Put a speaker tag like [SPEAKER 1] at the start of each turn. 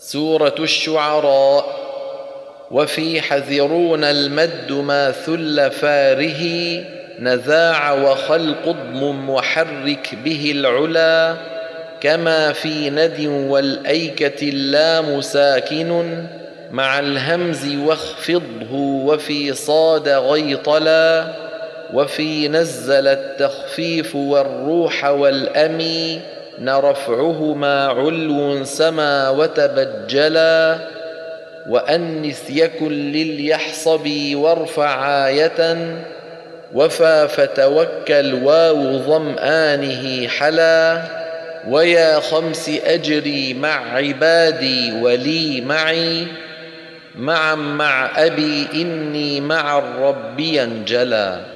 [SPEAKER 1] سورة الشعراء. وفي حذرون المد ما ثل فاره نزاع وخلق اضمم وحرك به العلا كما في ند والأيكة اللام ساكن مع الهمز واخفضه وفي صاد غيطلا وفي نزل التخفيف والروح والأمي نرفعهما علو سما وتبجلا وأنث يكن لليحصبي وارفع آية وفى فتوكل واو ظمآنه حلا ويا خمس أجري مع عبادي ولي معي معا مع أبي إني مع الرب ينجلا.